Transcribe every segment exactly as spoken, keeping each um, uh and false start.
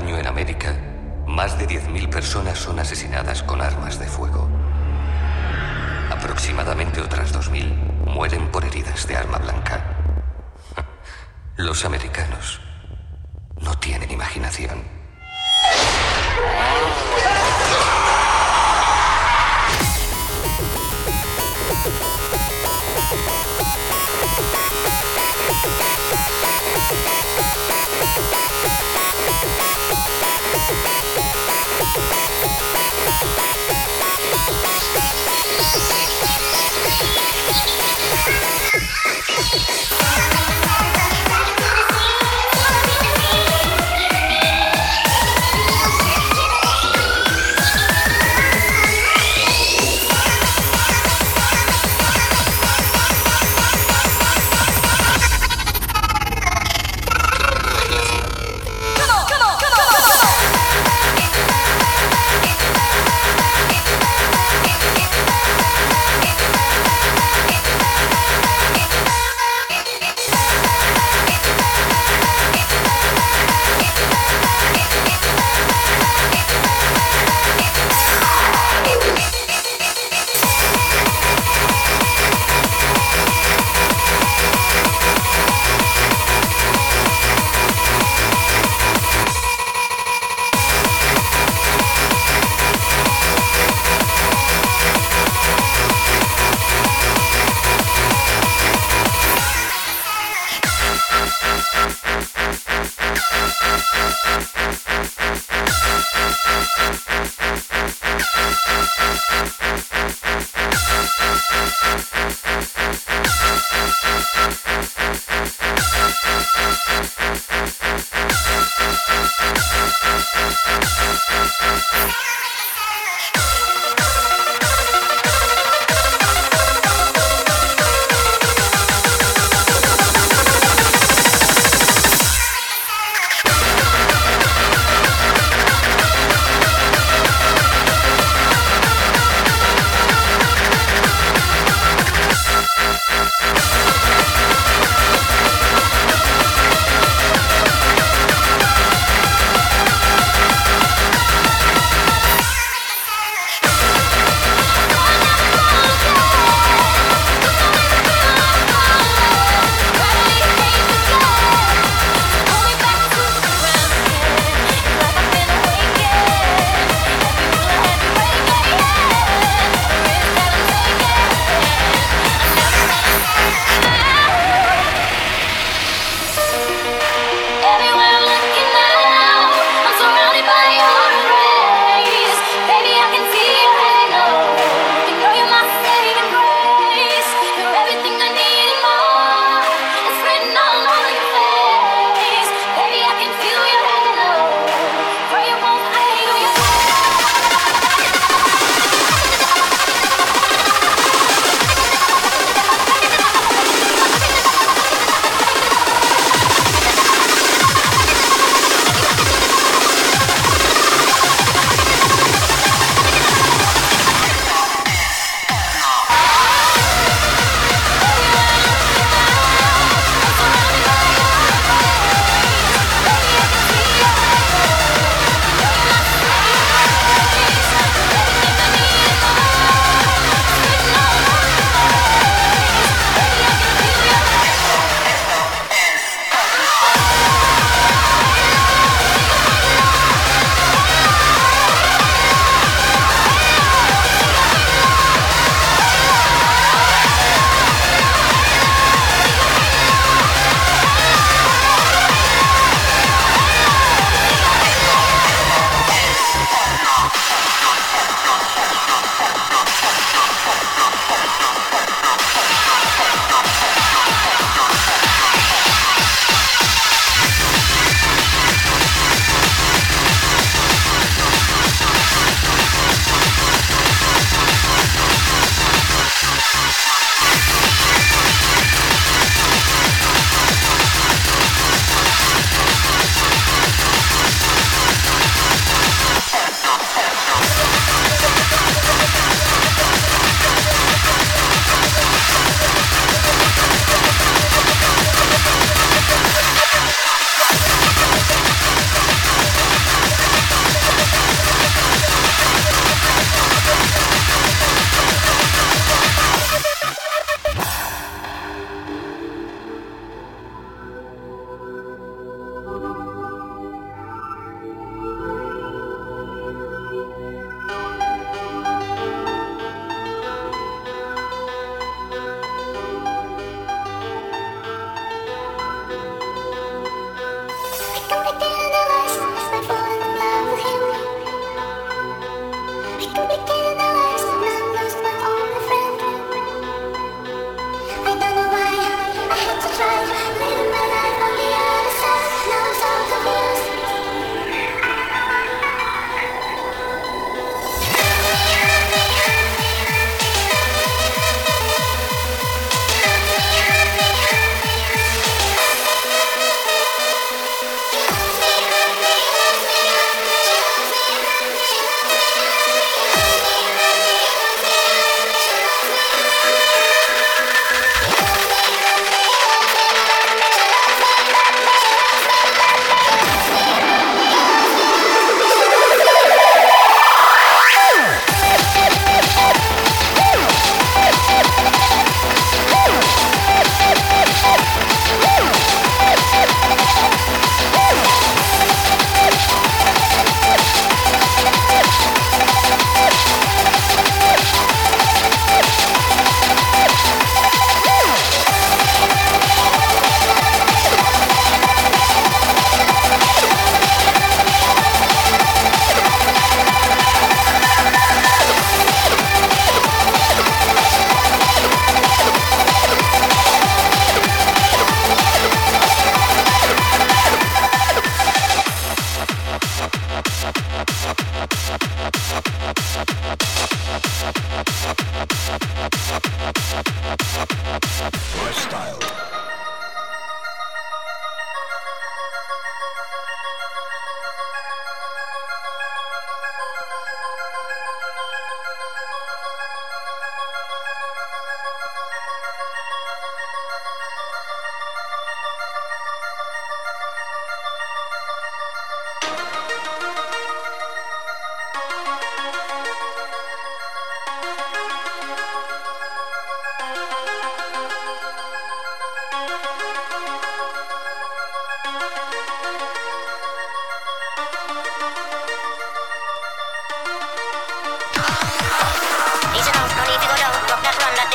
año en América, más de diez mil personas son asesinadas con armas de fuego. Aproximadamente otras dos mil mueren por heridas de arma blanca. Los americanos no tienen imaginación.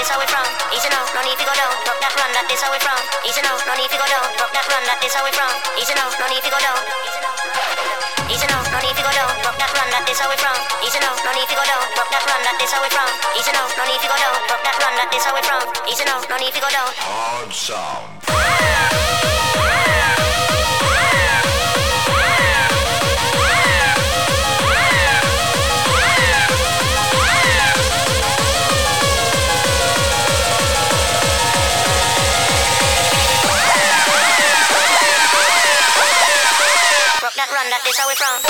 this how we from. Easy now, no need to go down. Rock that run, that this how we from. Easy now, no need to go down. Rock that run, that this how we from. Easy now, no need to go down. Easy now, no need to go down. Rock that run, that this how we from. Easy now, no need to go down. Rock that run, that this how we from. Easy now, no need to go down. Rock that run, that this how we from. Easy now, no need to go down. Hard sound. Run, that is how we from.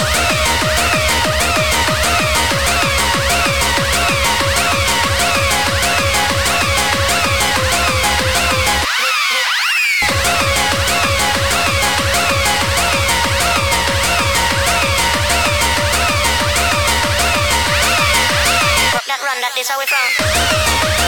Rock that run, that is how we from.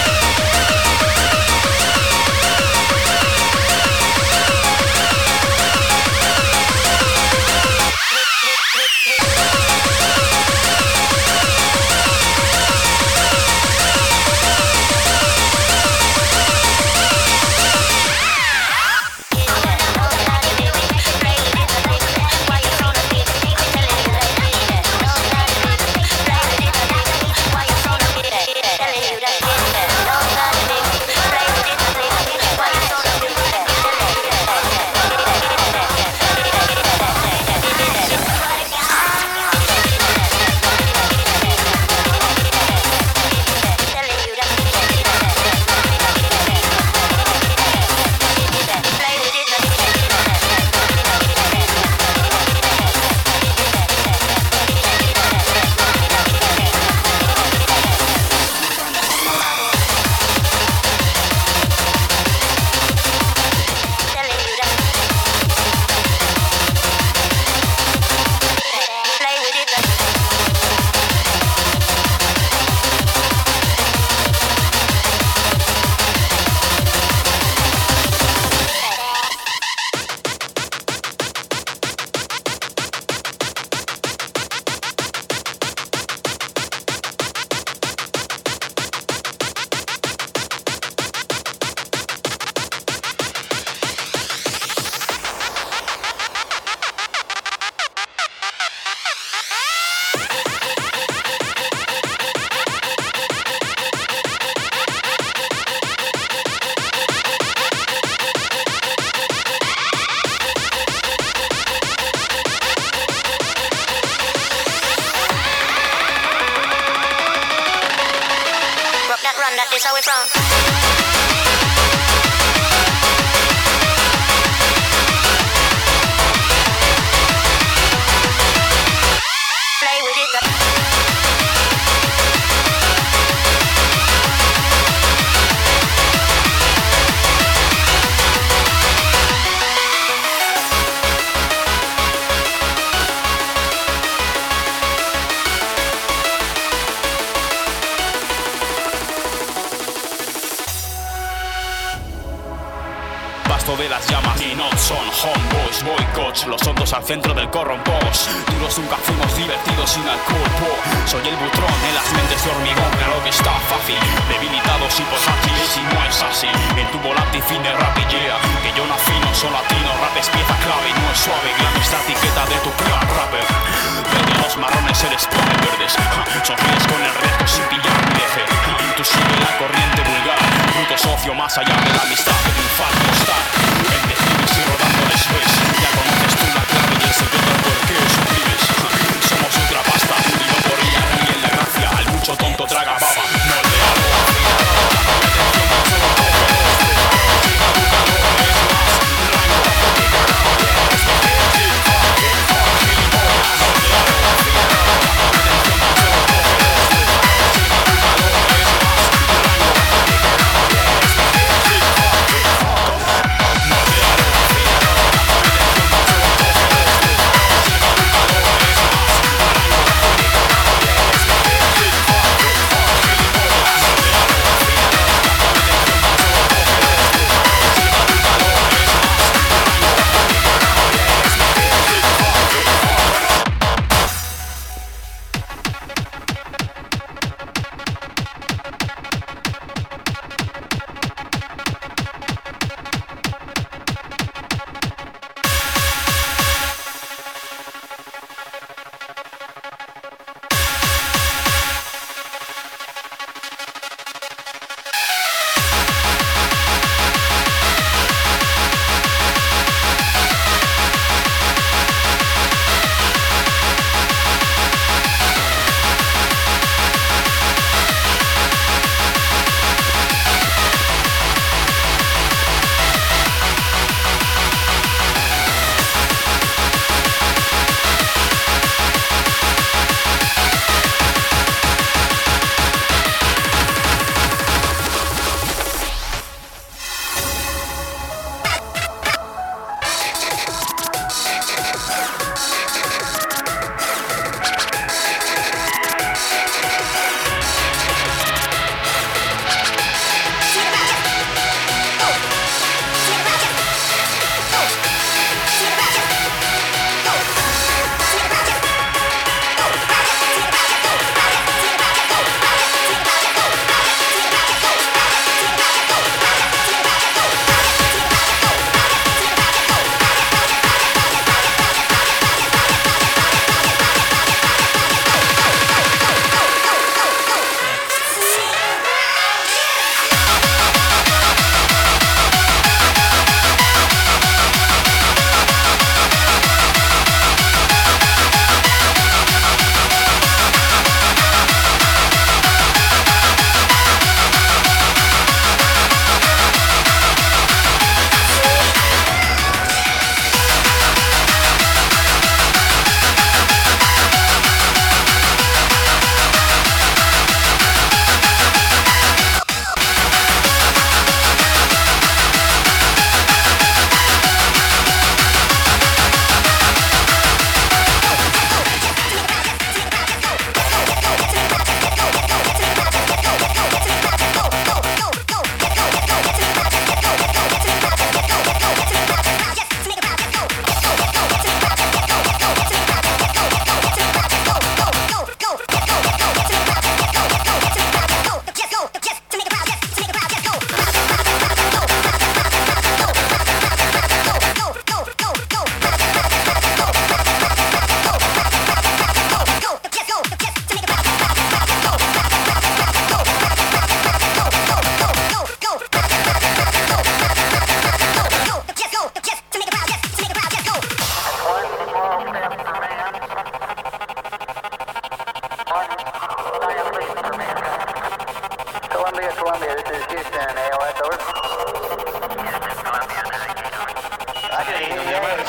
That is how we from. Play with it. De las llamas y no son homeboys, boycotts, los hondos al centro del corrompos. Duros nunca fuimos divertidos sin alcohol, po. Soy el butrón en las mentes de hormigón, claro que está fácil. Debilitados y portátiles y no es así. En tu volante fin de rap y yeah, que yo nací no soy latino, rap es pieza clave y no es suave. Glame esta etiqueta de tu clan rapper. Desde los marrones eres pone verdes. Sonríes con el riesgo sin pillar mi eje. Tú sigue la corriente vulgar, bruto socio más allá de la amistad de un fan postal. En decibes y rodándoles ves, ya conoces tú la clave y el secreto al por qué os suprimes. Somos ultra pasta y no por ella ni en la gracia. Al mucho tonto traga baba, no le hago.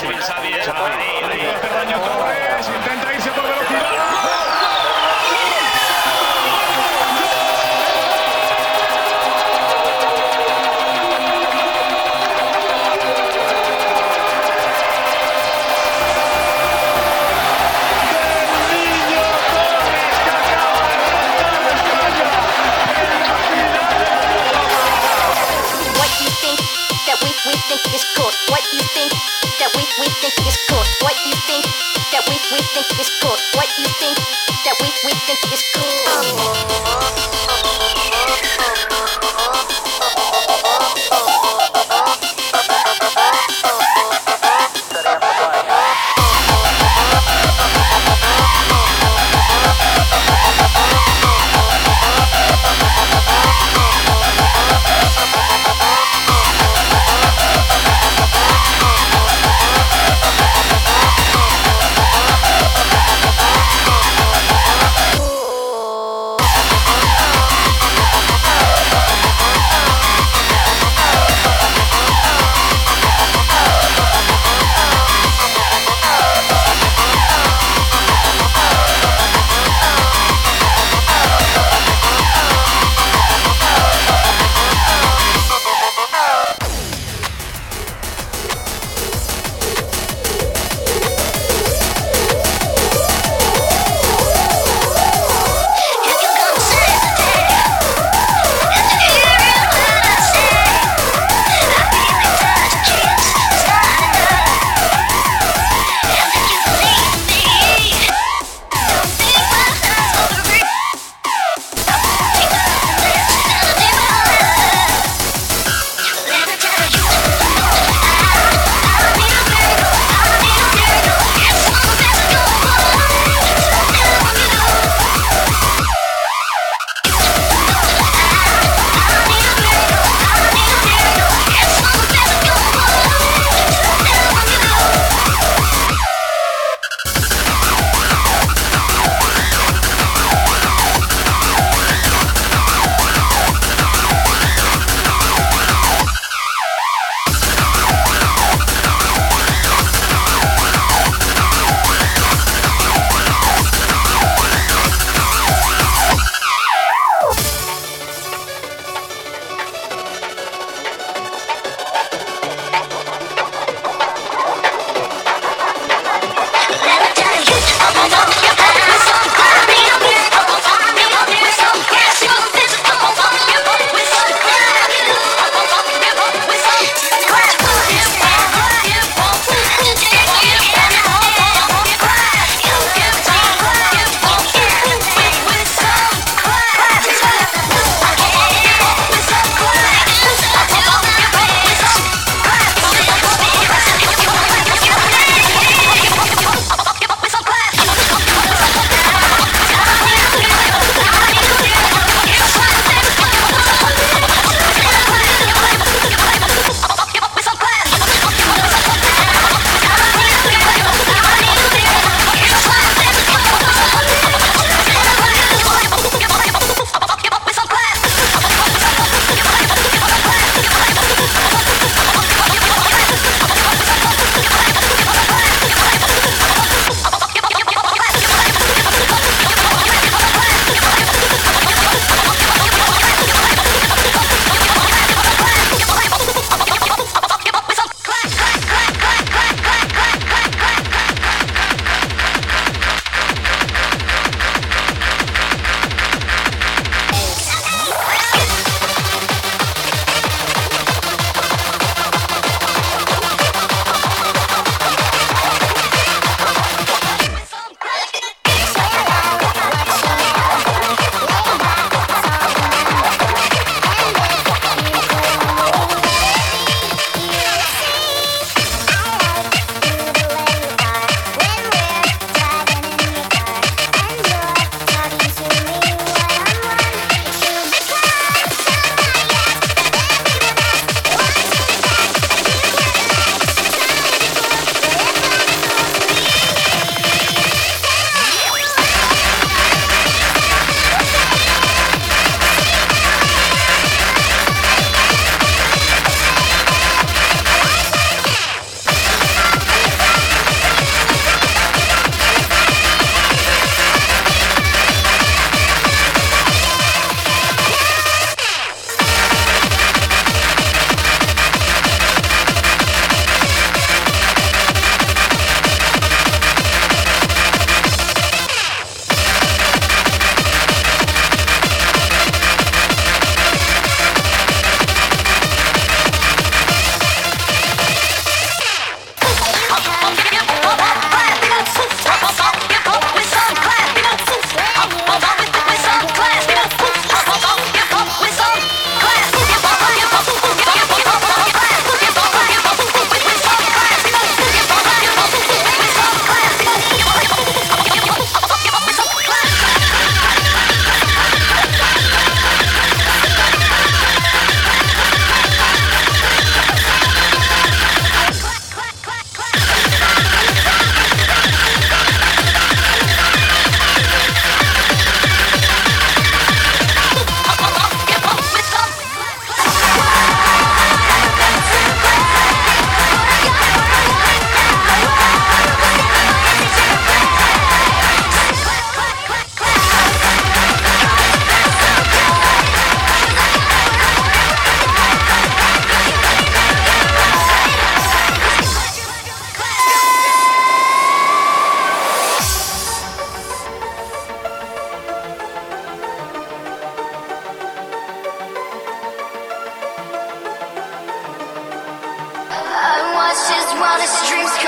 Xavi, Xavi, eh, por ahí, ahí. Hace daño Torres, intenta irse por velocidad. We think is good. What you think that we we think is good. What you think that we we think is good. What you think that we we think is good.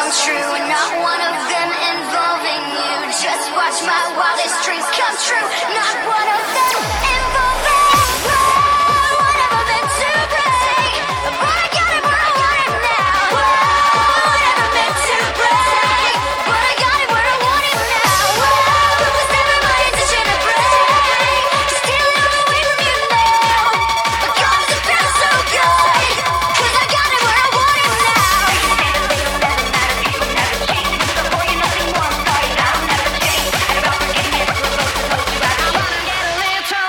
come true, not one of them involving you. Just watch my wildest dreams come true, not one of them involving you. Whoa, never meant to break, but I got it where I want it now. Whoa, never meant to break, but I got it where I want it now. Whoa, it was never my intention to break, to steal it all away from you now. But God, it feels so good, 'cause I got it where I want it now. Before you nothing more, sorry, I'll never change. And about forgetting it, I wanna get a little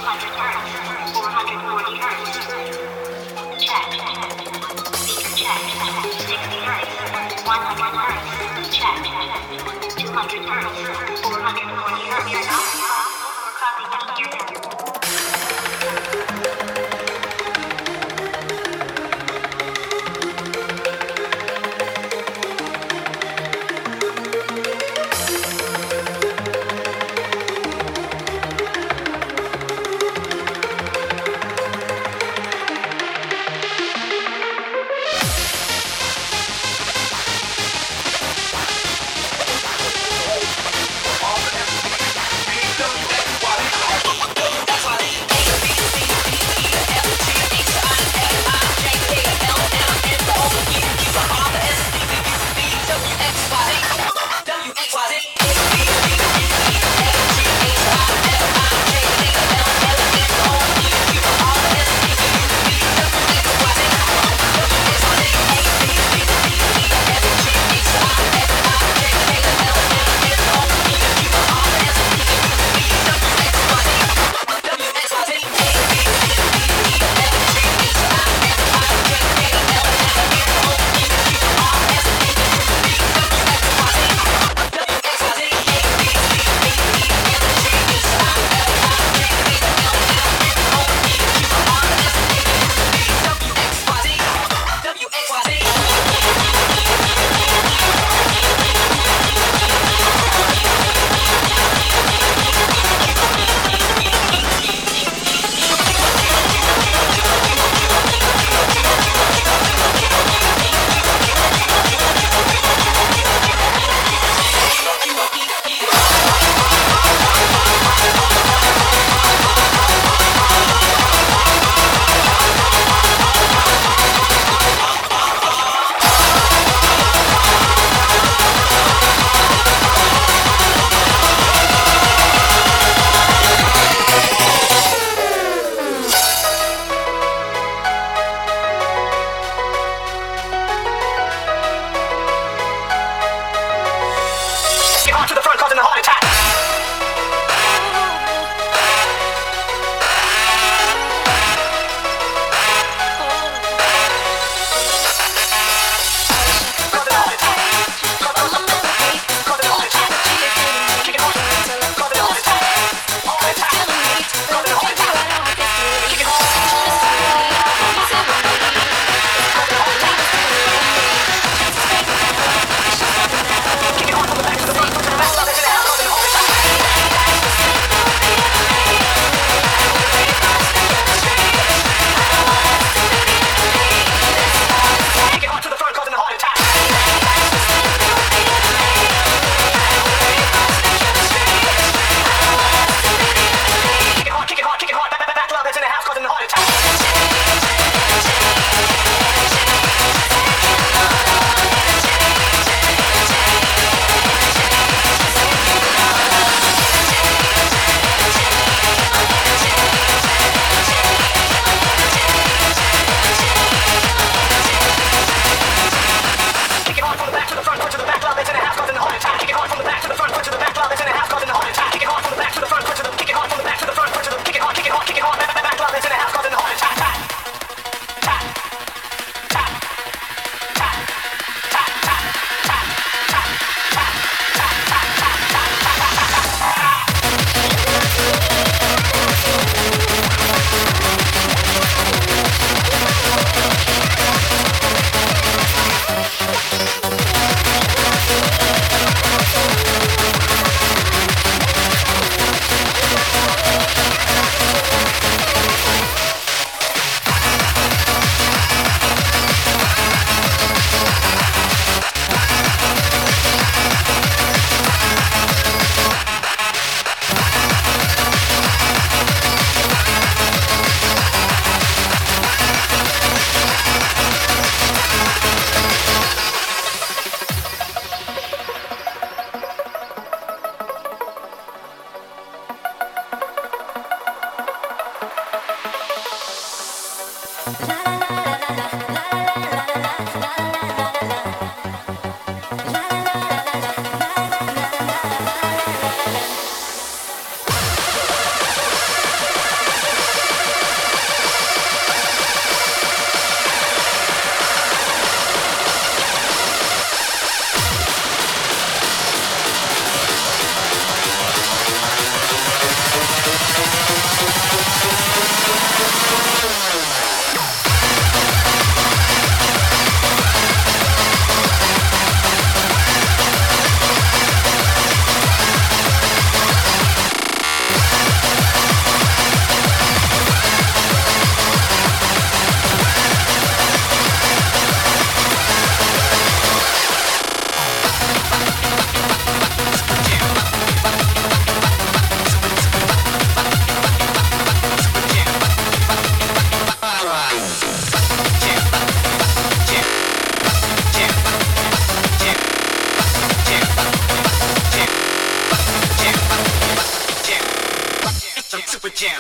hundred hertz, four hundred forty hertz. Check. Speaker check. sixty hertz, one hundred hertz. Check. two hundred hertz, four hundred forty hertz. You're not off or copy down here.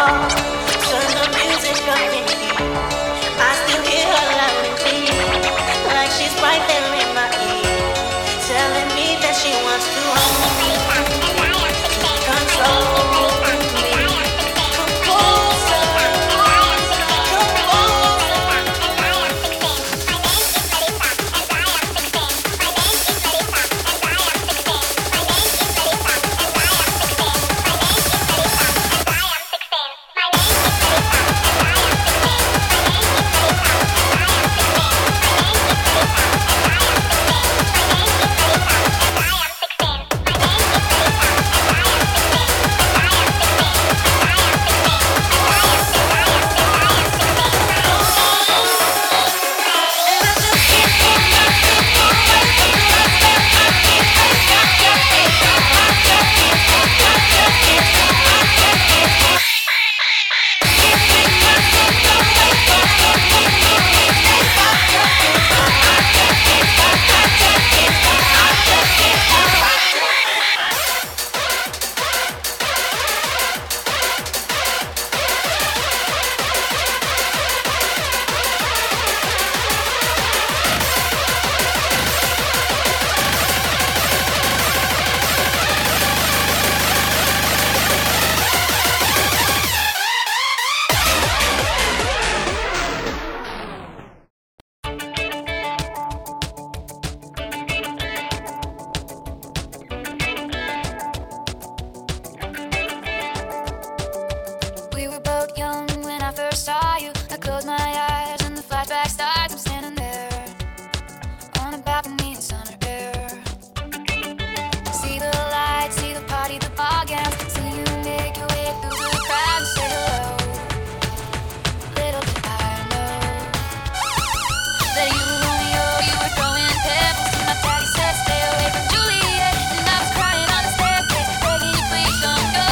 off, turn the music up in here. I still hear her loud and clear, like she's right there in my ear, telling me that she wants to hold me, control me, come closer, come closer. We were both young when I first saw you. I closed my eyes and the flashback starts. I'm standing there on a balcony in summer air. See the lights, see the party, the ball gowns. See you make your way through the crowd and say hello. Little did I know that you were Romeo, you were throwing pebbles. And my daddy said stay away from Juliet, and I was crying on the staircase, begging you please don't go.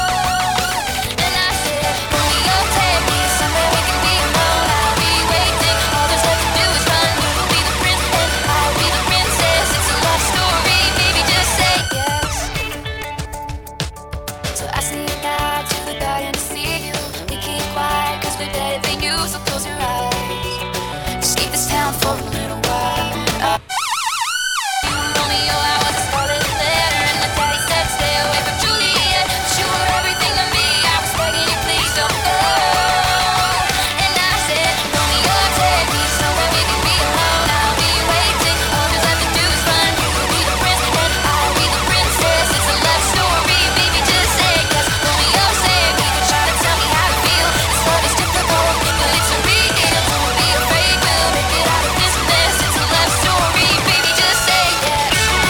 And I said, Romeo, take me somewhere we can be alone. I'll be waiting. All there's left to do is run. You'll be the prince and I'll be the princess. It's a love story, baby, just say yes. So I sneak out to the garden to see you. We keep quiet 'cause we're better than you. So close your eyes. Just leave this town for a little while. Uh, you were Romeo, I was a scarlet letter, and my daddy said stay away from Juliet. But you were everything to me. I was begging you, please don't go. And I said, Romeo, take me somewhere we can be alone. I'll be waiting. All there's left to do is run. You'll be the prince and I'll be the princess. It's a love story, baby, just say yes. Romeo, save me. Try to tell me how to feel. This love is difficult, but it's a real. Don't be afraid, we'll make it out of this mess. It's a love story, baby, just say yes.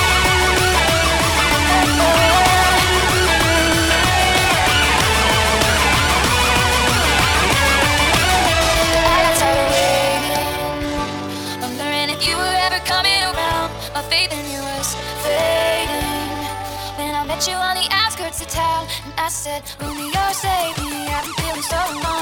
I got tired of waiting, wondering if you were ever coming around. My faith in you was fading when I met you on the outskirts of town, and I said, Romeo, save me. I've been feeling so alone.